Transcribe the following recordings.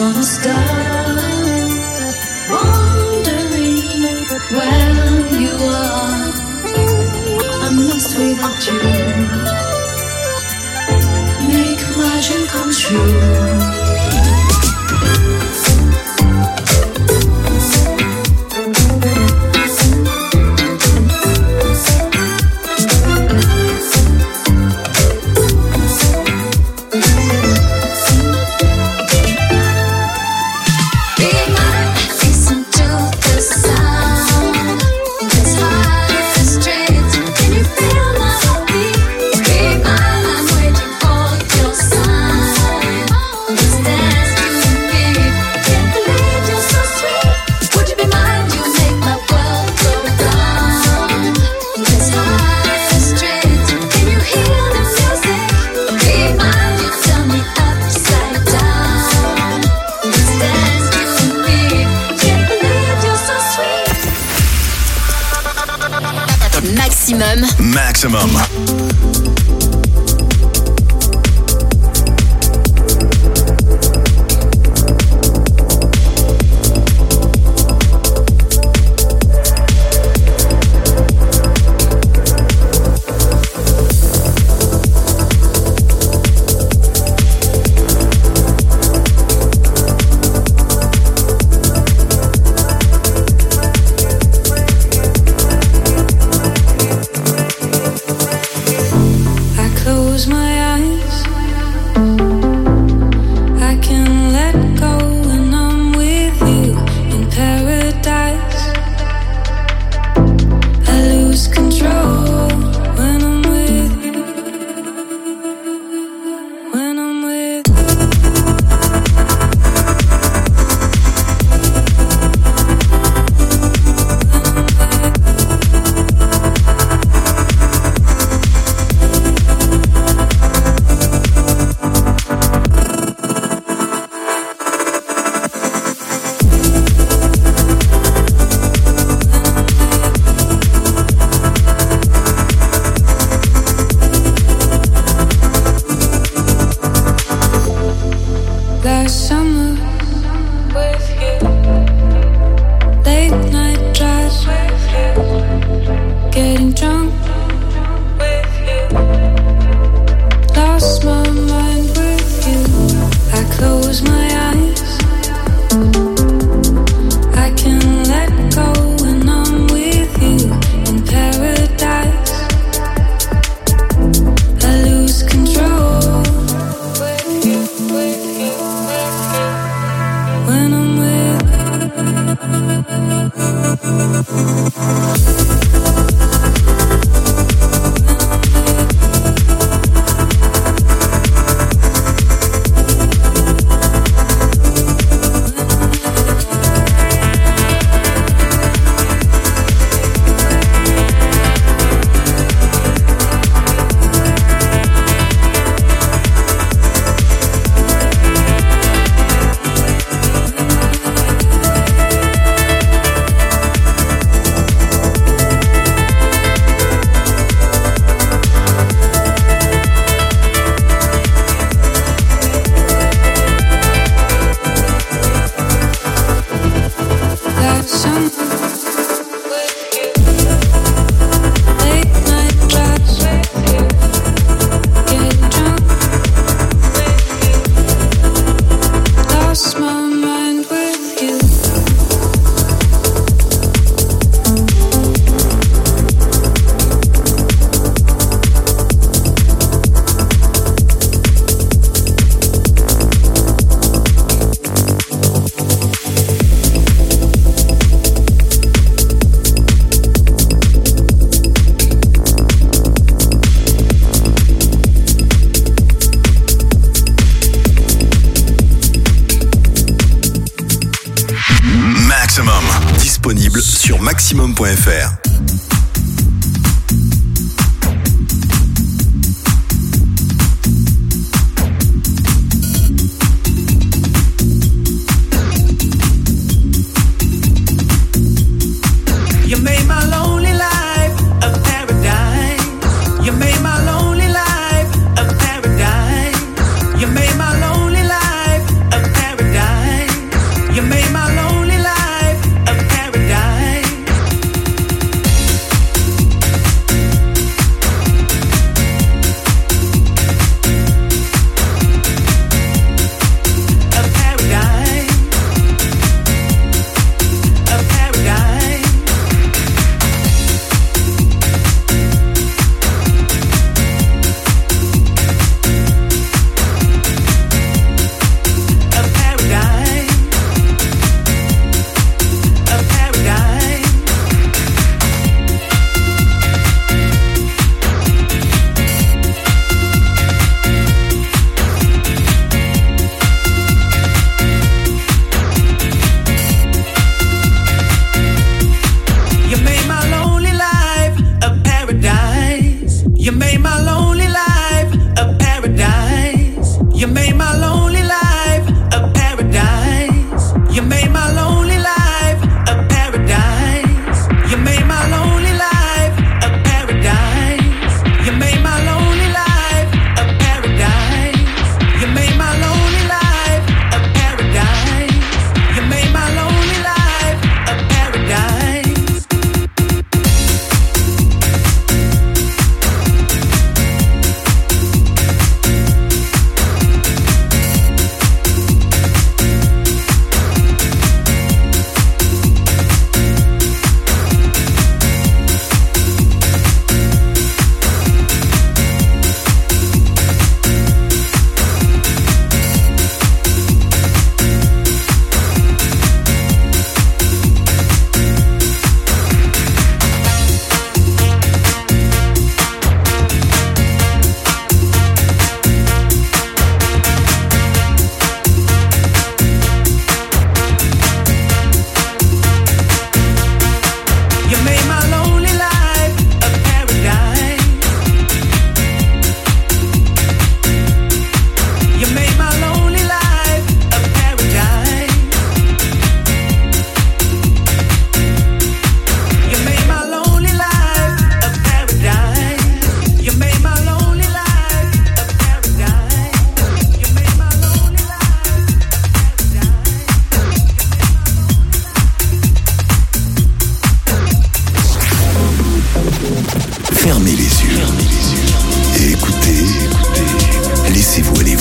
wanna stop wondering where you are. I'm lost without you. Make my dream come true. Maximum. Disponible sur maximum.fr. You made my lonely life a paradise.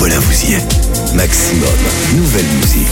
Nicolas Vouzier. Maximum, nouvelle musique.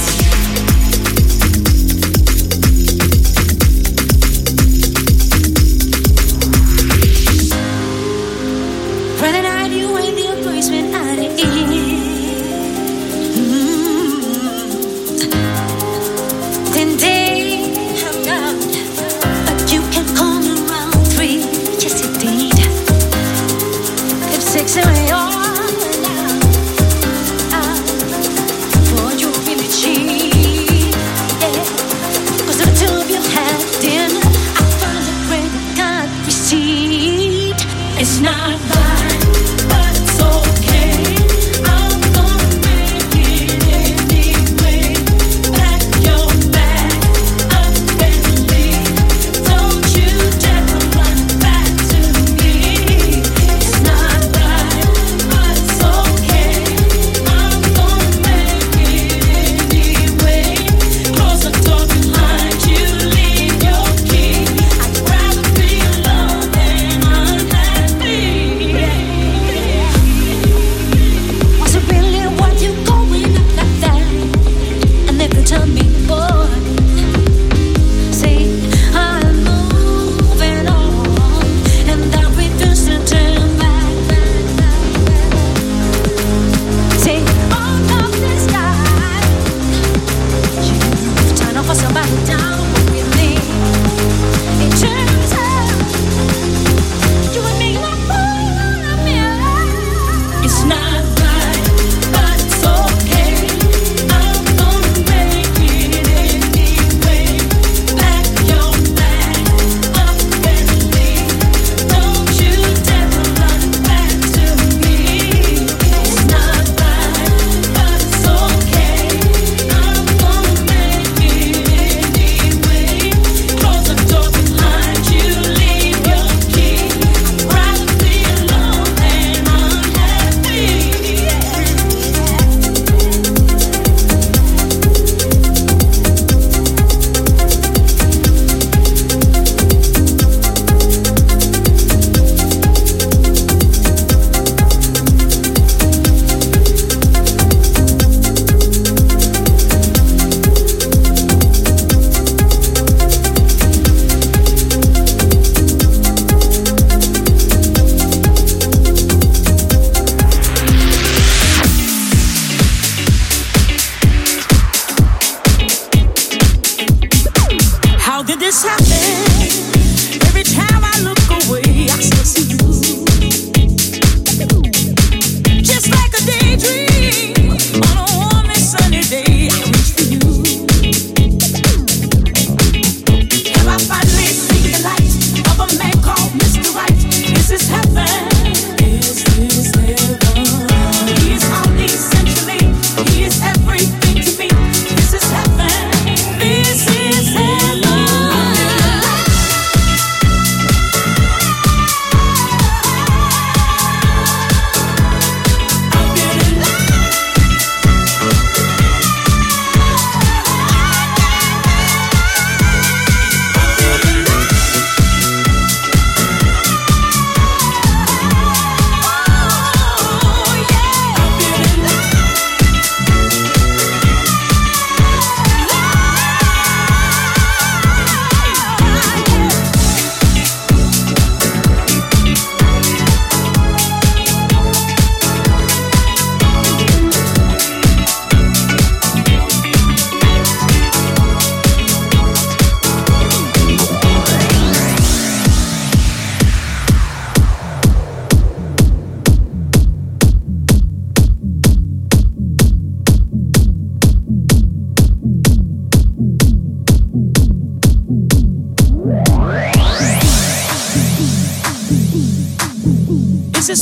This is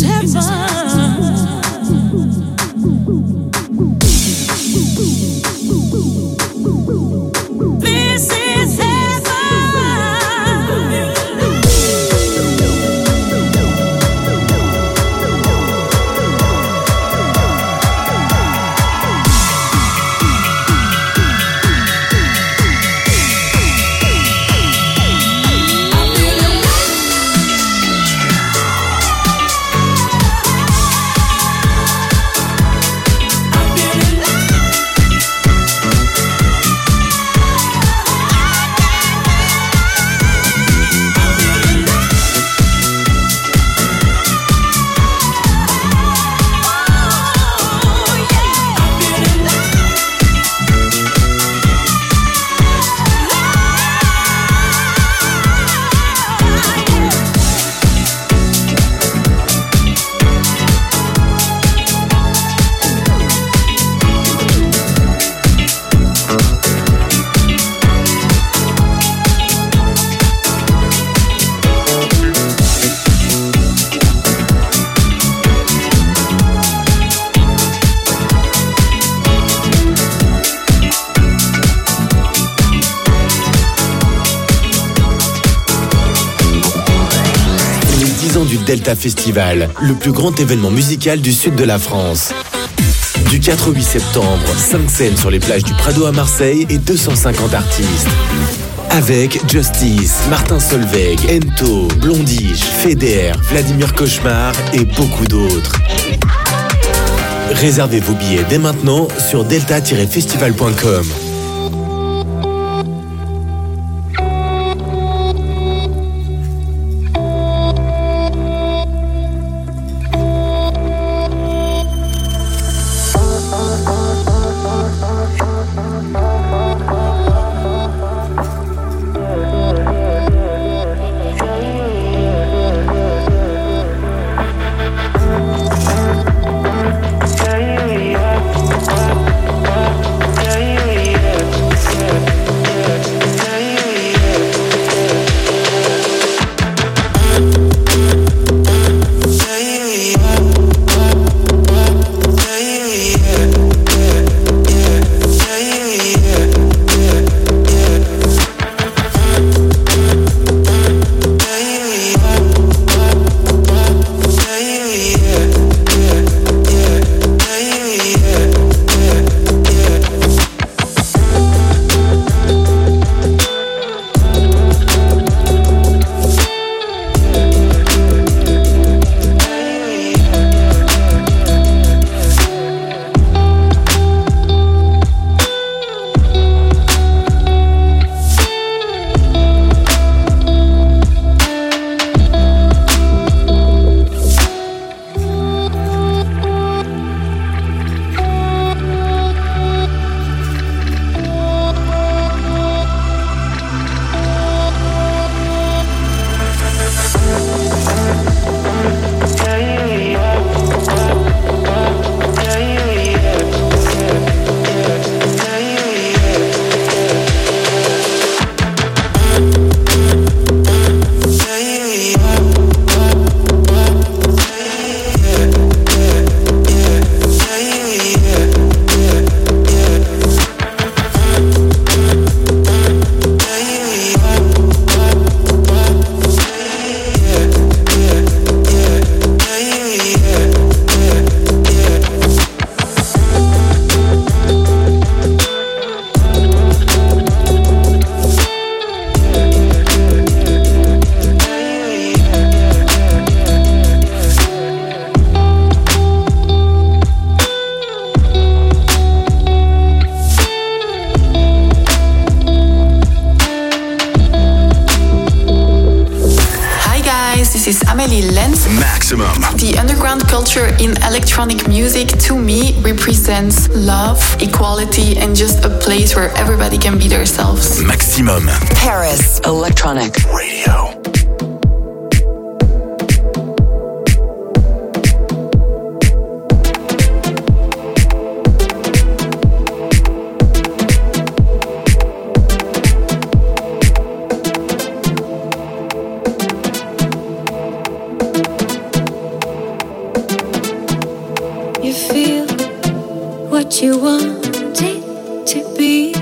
heaven. This is heaven. Delta Festival, le plus grand événement musical du sud de la France. Du 4 au 8 septembre, 5 scènes sur les plages du Prado à Marseille et 250 artistes. Avec Justice, Martin Solveig, Ento, Blondish, Feder, Vladimir Cauchemar et beaucoup d'autres. Réservez vos billets dès maintenant sur delta-festival.com. This is Amélie Lenz. Maximum. The underground culture in electronic music, to me, represents love, equality, and just a place where everybody can be themselves. Maximum. Paris Electronic Radio. You want it to be.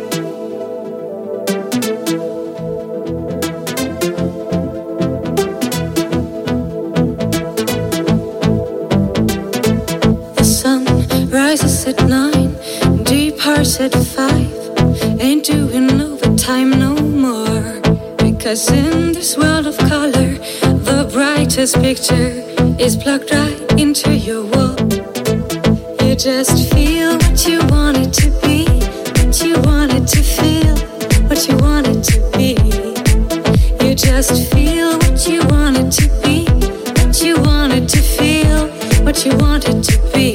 The sun rises at 9, departs at 5. Ain't doing overtime no more. Because in this world of color, the brightest picture is plugged right into your wall. You just feel what you want it to be, what you want it to feel, what you want it to be. You just feel what you want it to be, what you want it to feel, what you want it to be.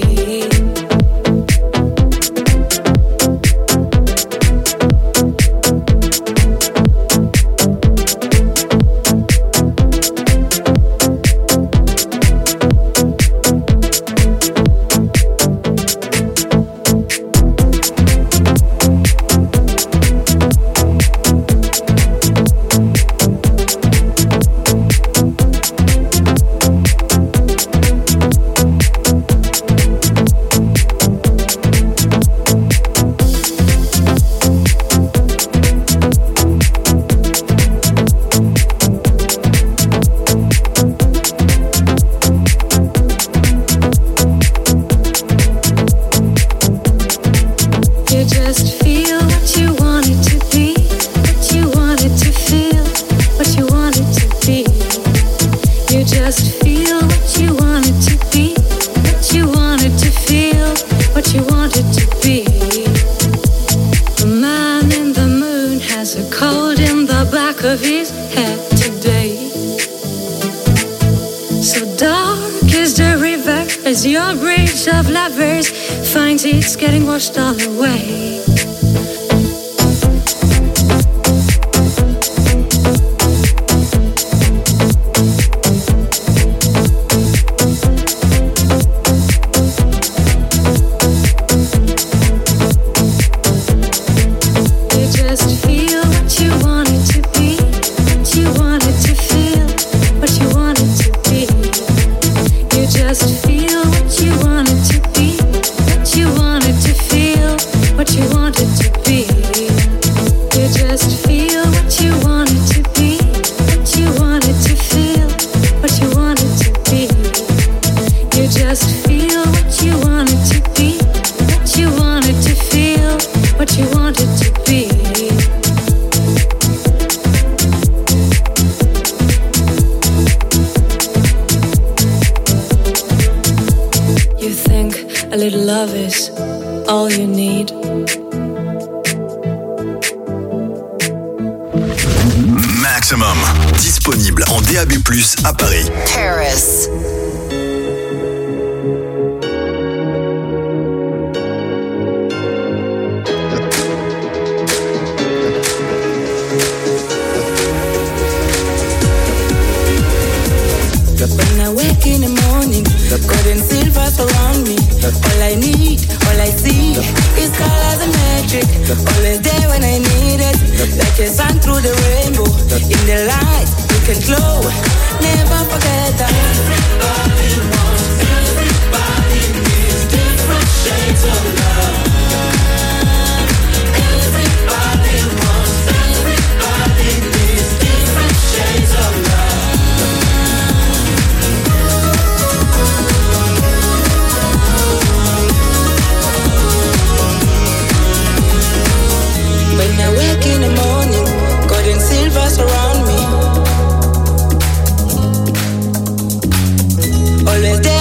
bridge of lovers finds it's getting washed all away. Maximum, disponible en DAB+ à Paris. Paris. When I wake in the morning, gold and silver surround me. All I need, all I see is colors and magic. Always there when I need it, like a sun through the rainbow. In the light, you can glow. Never forget that. Everybody wants, everybody needs different shades of love. Everybody wants, everybody needs different shades of love. When I wake in the morning, gold and silver surround me. Always there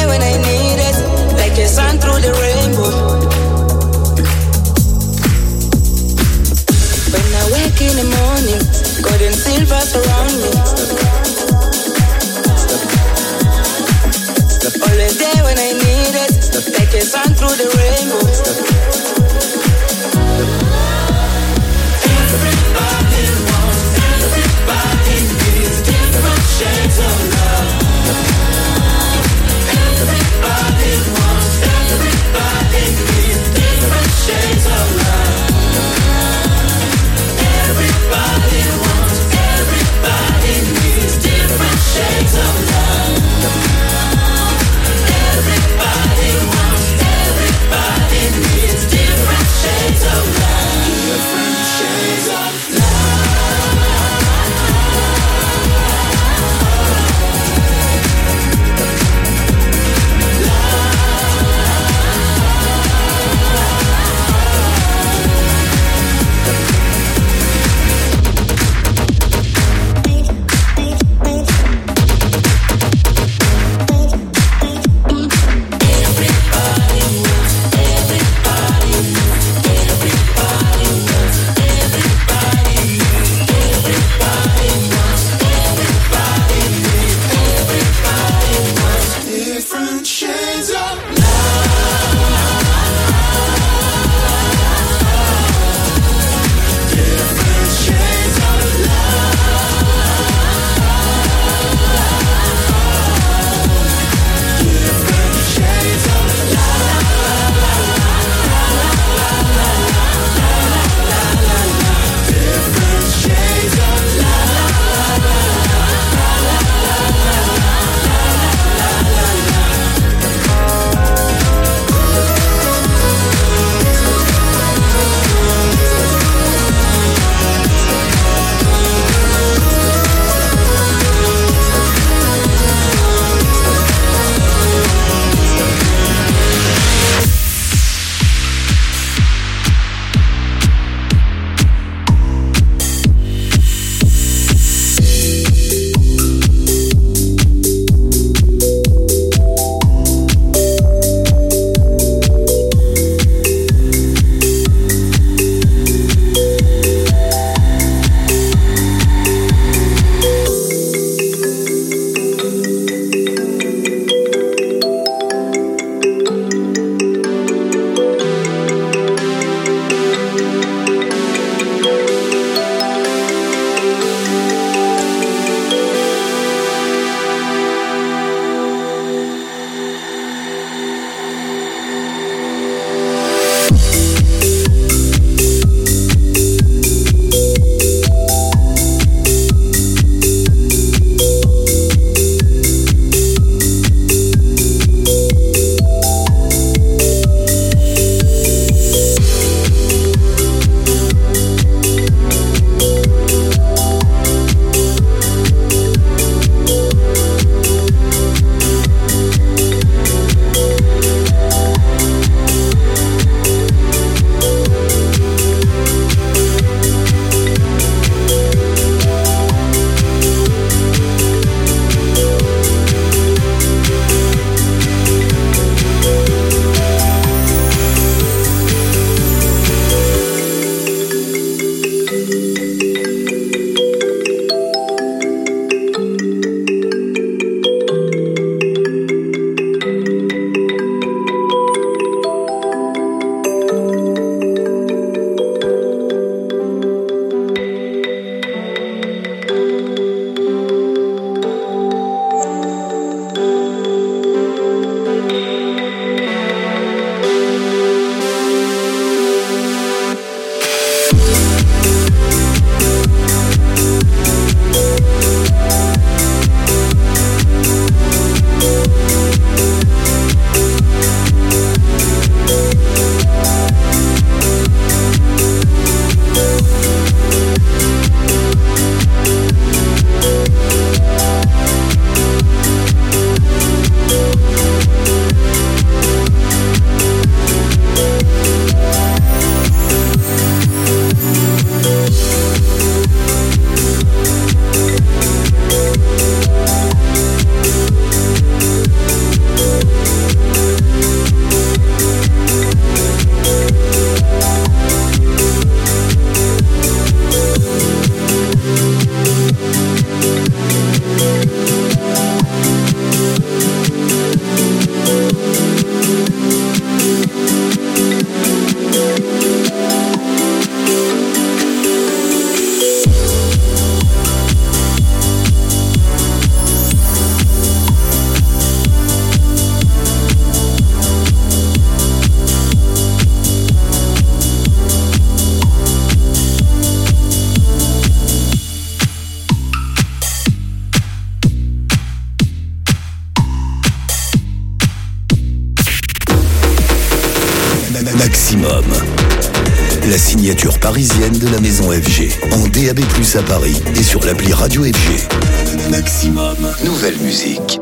Maximum. La signature parisienne de la maison FG. En DAB+, à Paris et sur l'appli Radio FG. Maximum. Nouvelle musique.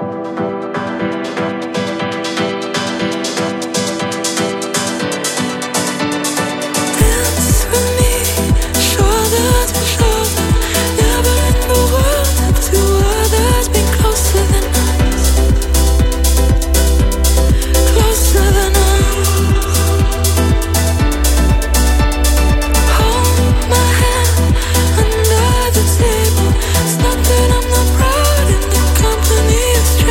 I'm not proud in the company of strangers.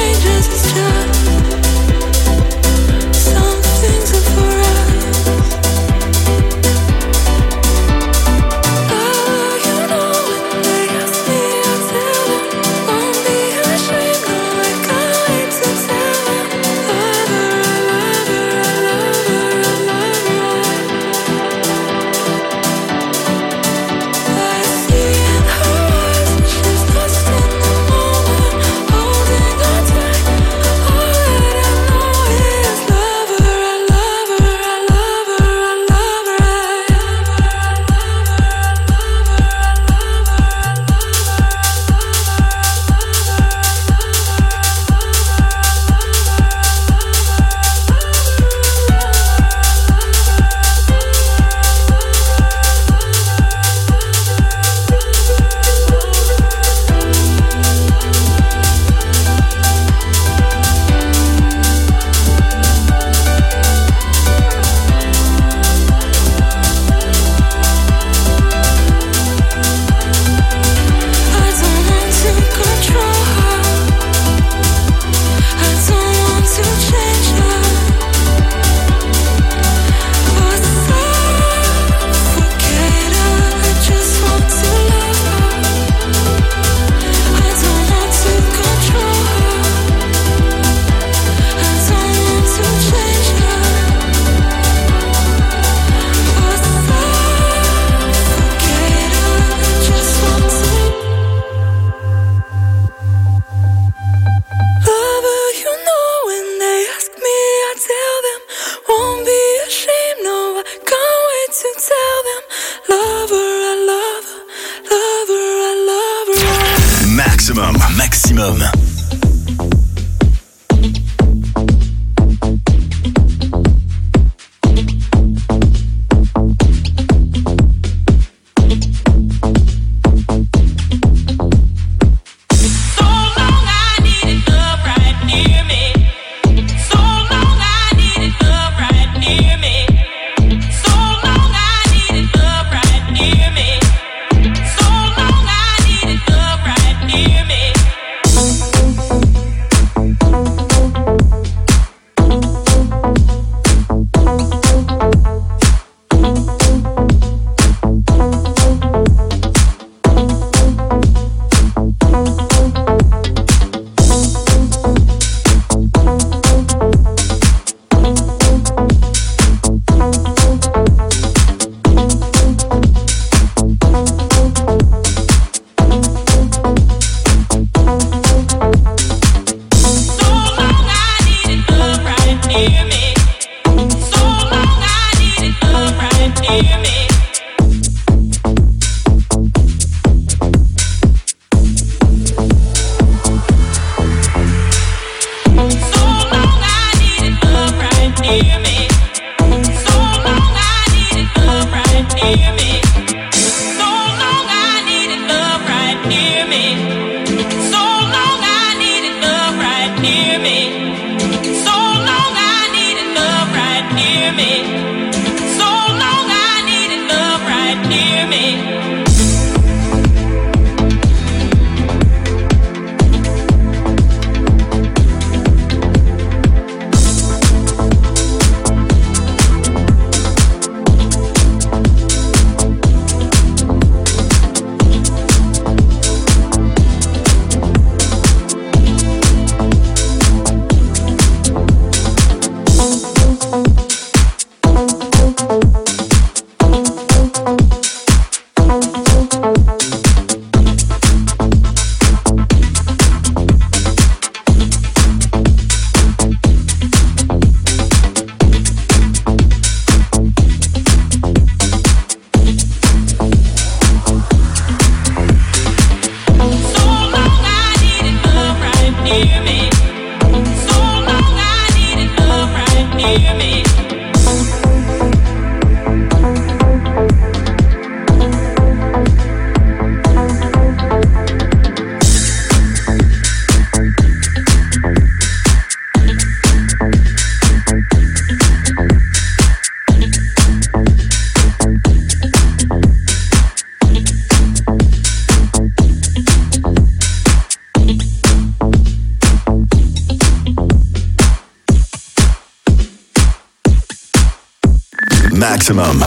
Maximum.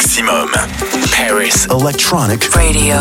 Paris Electronic Radio.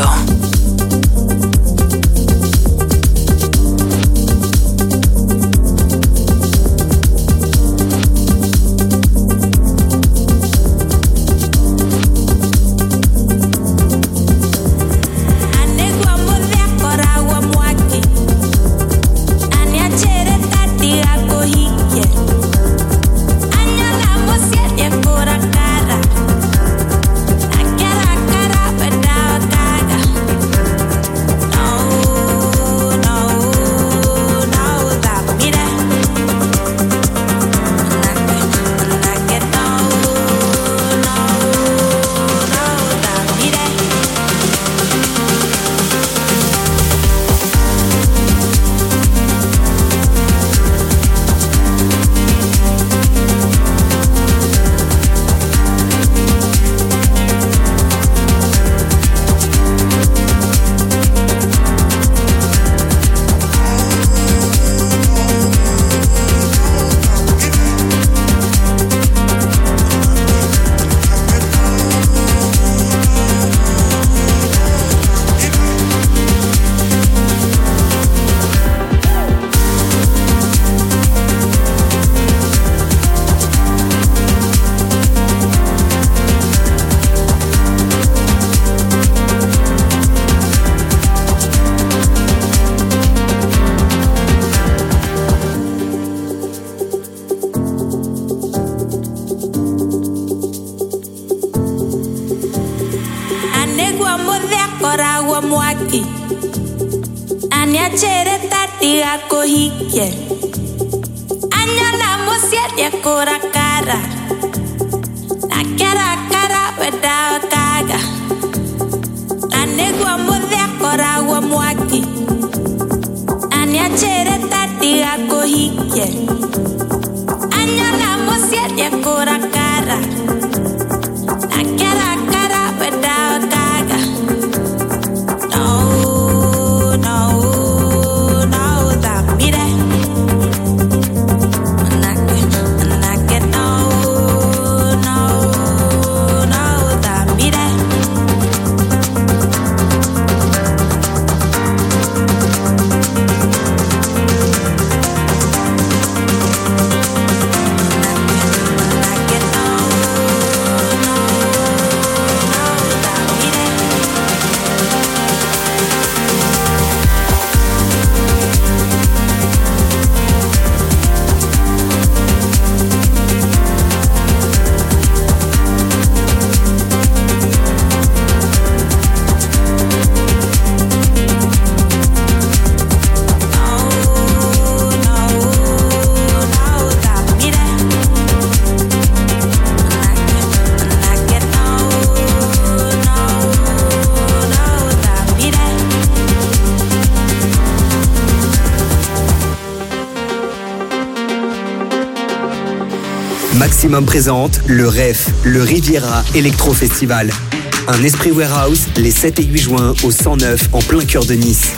Maximum présente le REF, le Riviera Electro Festival. Un esprit warehouse les 7 et 8 juin au 109 en plein cœur de Nice.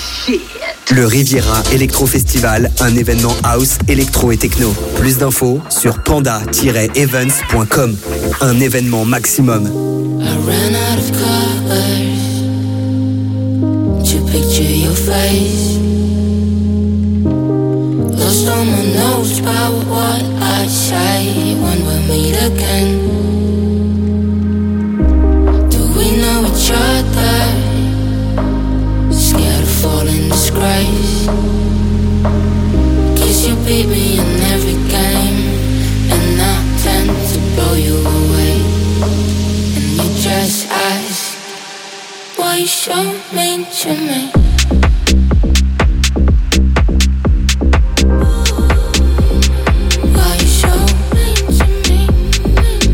Le Riviera Electro Festival, un événement house, électro et techno. Plus d'infos sur panda-events.com. Un événement maximum. I ran out of colors to picture your face. Lost all my notes about what I say when we meet again. Do we know each other? Scared of falling disgrace. Kiss you, baby, in every game, and I tend to blow you away. And you just ask, why you so mean to me? Why you so mean to me?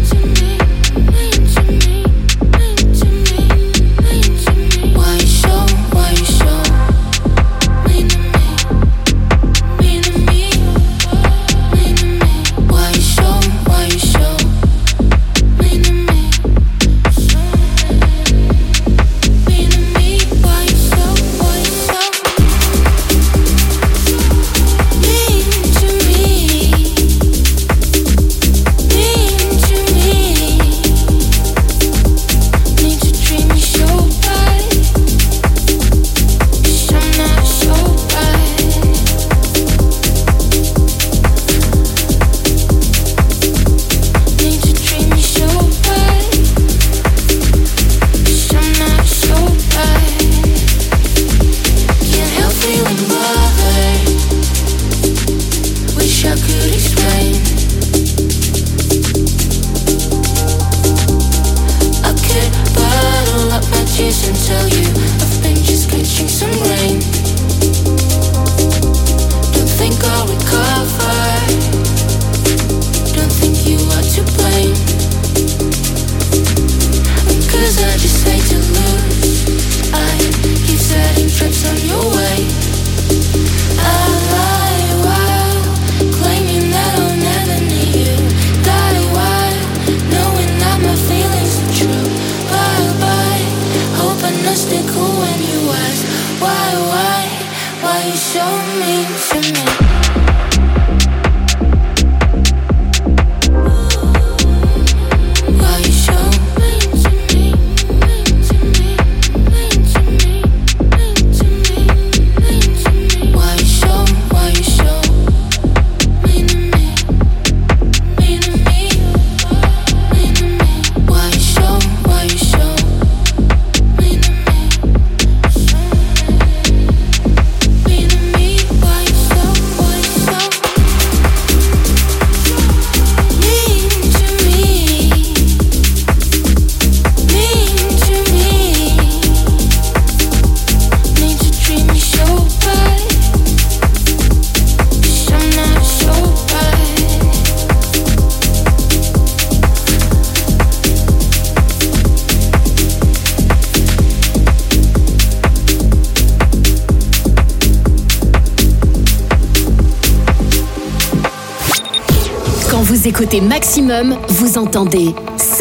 Vous écoutez Maximum, vous entendez ça.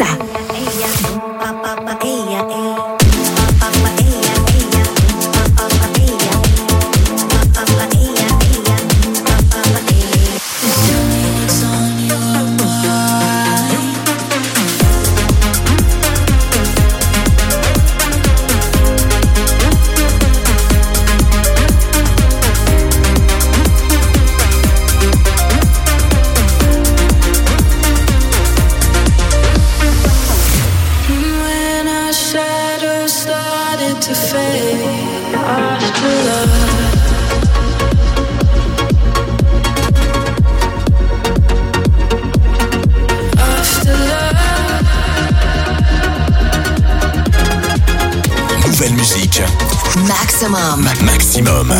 Nouvelle musique. Maximum. Maximum.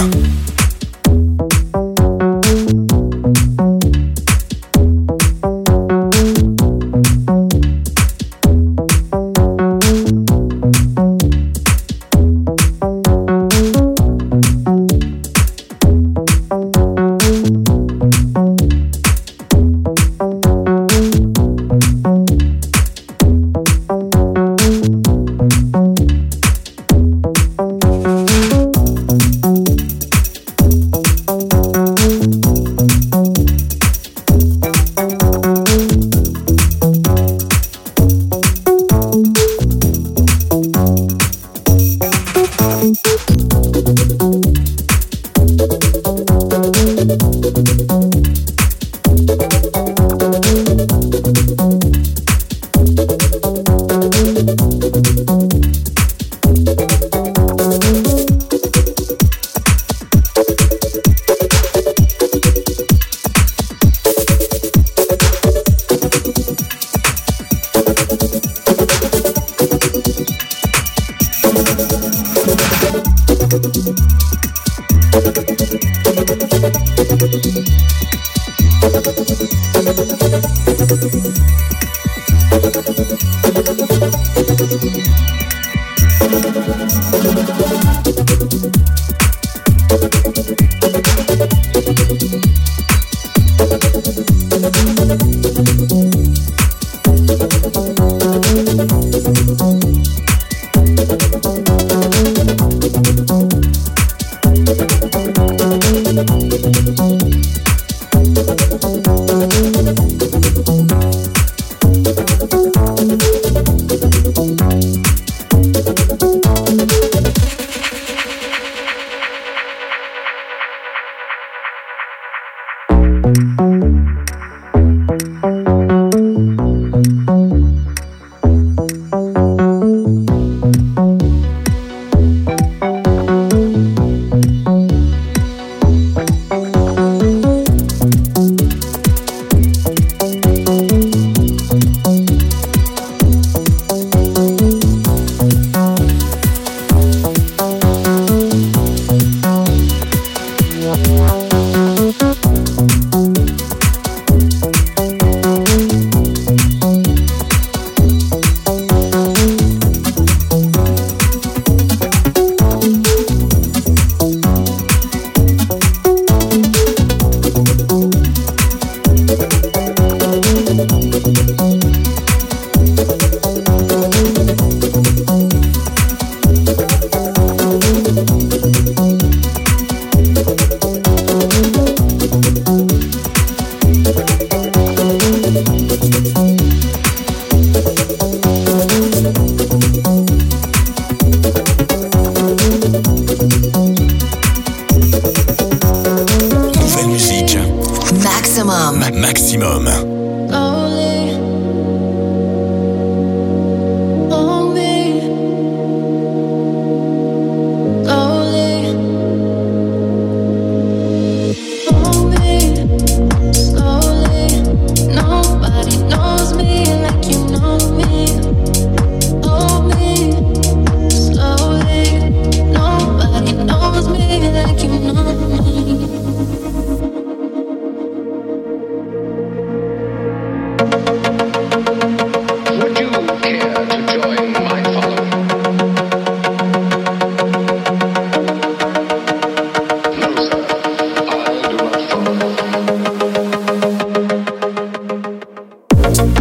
Maximum. Slowly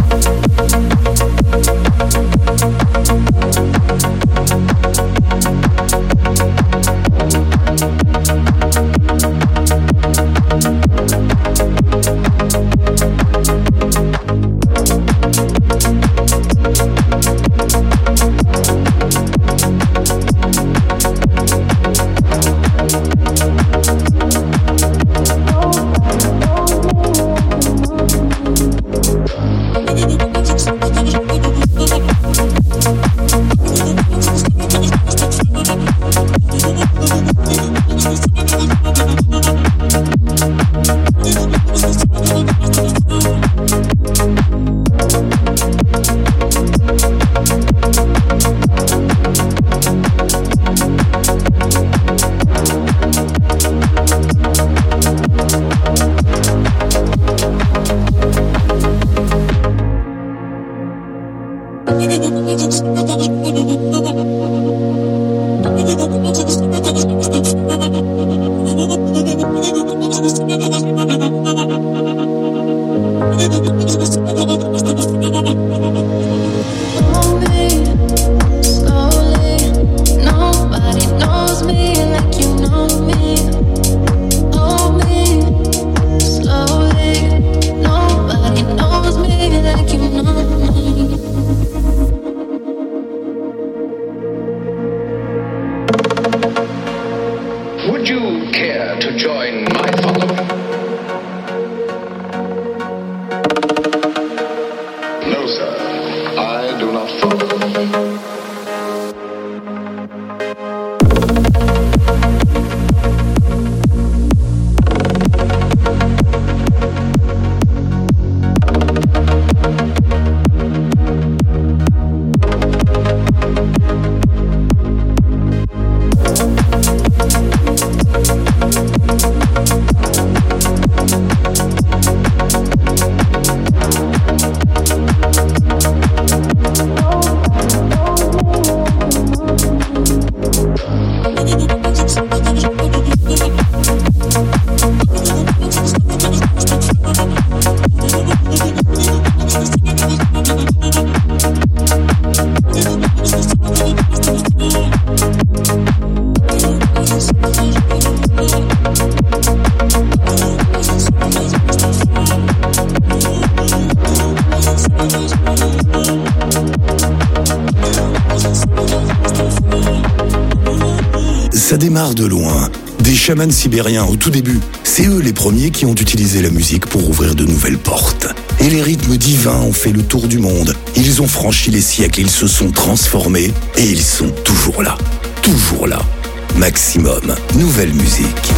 Ça démarre de loin. Des chamans sibériens au tout début. C'est eux les premiers qui ont utilisé la musique pour ouvrir de nouvelles portes. Et les rythmes divins ont fait le tour du monde. Ils ont franchi les siècles, ils se sont transformés et ils sont toujours là. Toujours là. Maximum, nouvelle musique.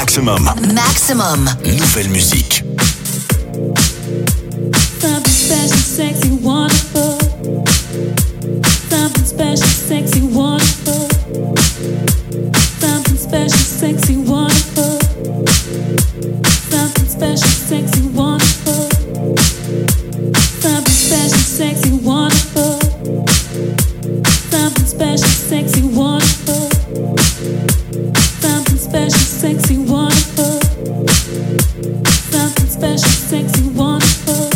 Maximum. Maximum. Nouvelle musique. Something special, sexy, wonderful. Something special, sexy, wonderful. Something special, sexy, wonderful. Something special, sexy, wonderful. Something special, sexy, wonderful. Something special, sexy, wonderful. Something special, sexy, wonderful. Something special, sexy, wonderful.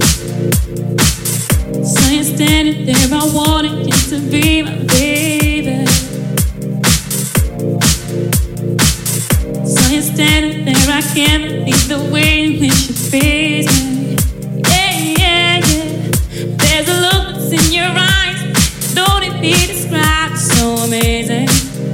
So you're standing there, I wanted you to be my baby. So you're standing there, I can't believe the way in which you face me. Yeah, yeah, yeah. There's a look that's in your eyes, don't it be described, so amazing.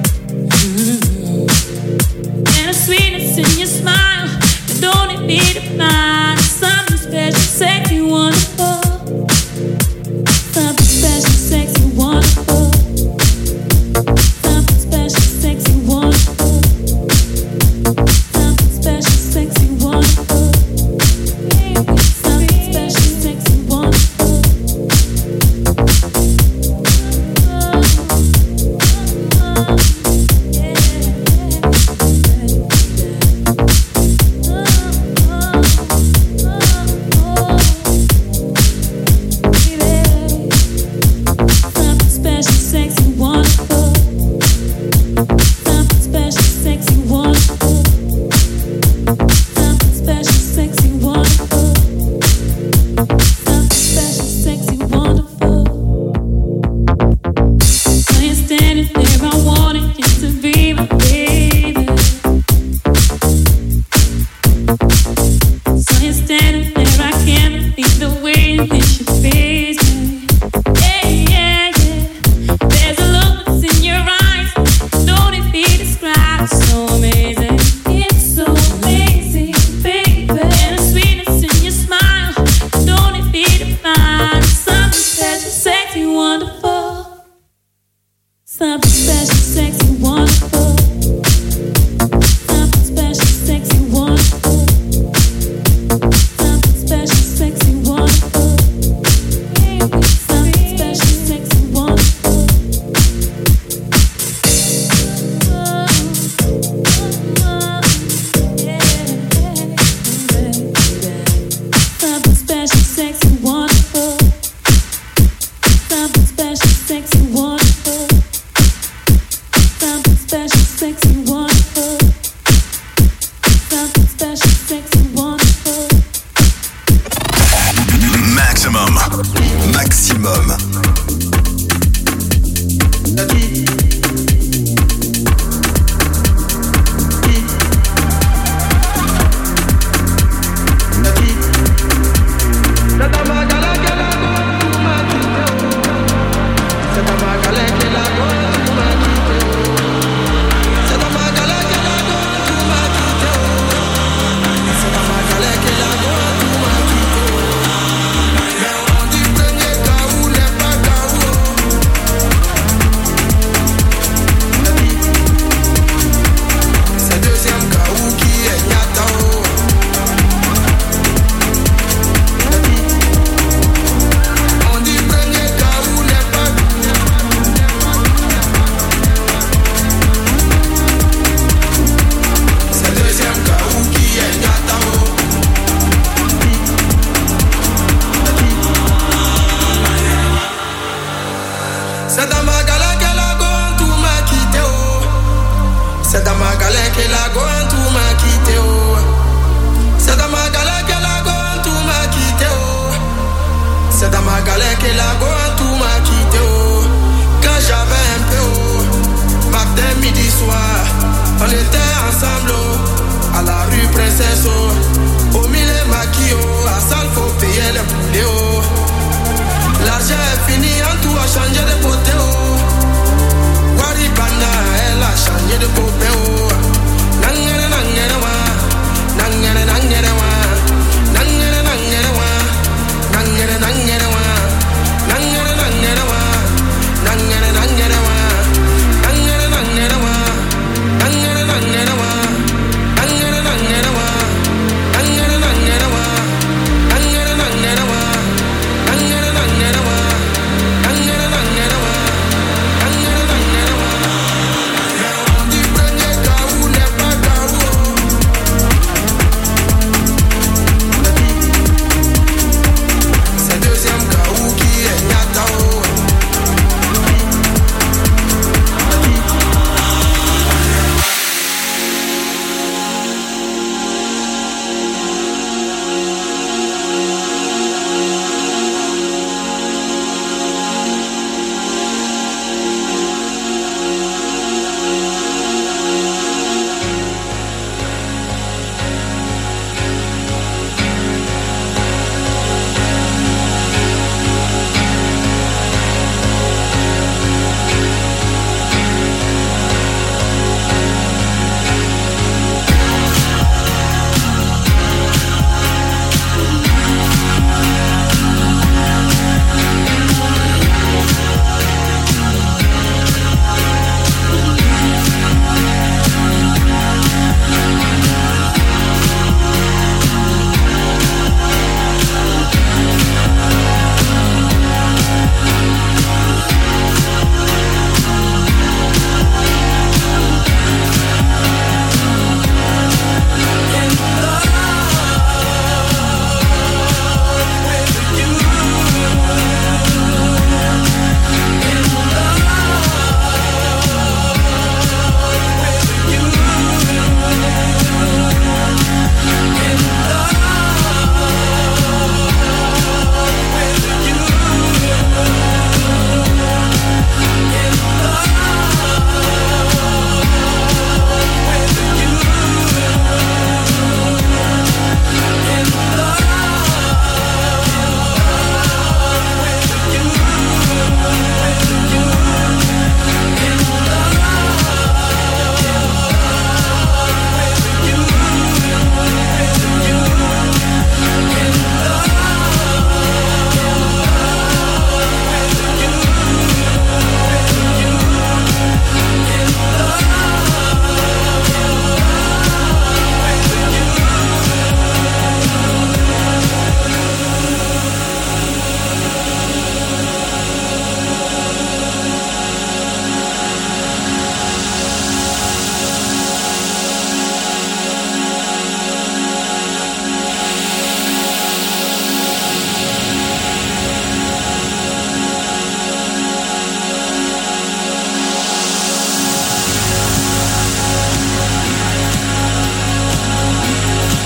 And a sweetness in your smile, don't it be defined, something special, sexy, wonderful. Something special, sexy, wonderful. Something special, sexy, wonderful. Something special, sexy, wonderful. Something special, sexy, wonderful. Something special, sexy, wonderful. Something special, sexy, wonderful. Something special, sexy, wonderful. Something special, sexy, wonderful. So you're standing there, I wanted you to be my baby. So you're standing there, I can't believe the way in which you face me. Yeah, yeah, yeah. There's a look that's in your eyes, don't it be described, so amazing. It's so amazing, baby. And a sweetness in your smile, don't it be defined, something special, sexy, wonderful. Something special, sexy, wonderful. Something special, sexy, wonderful. Something special, sexy, wonderful. Something special, sexy, wonderful. Something special, sexy, wonderful. Something special, sexy, wonderful. Something special, sexy, wonderful. Something special, sexy, wonderful. Maximum.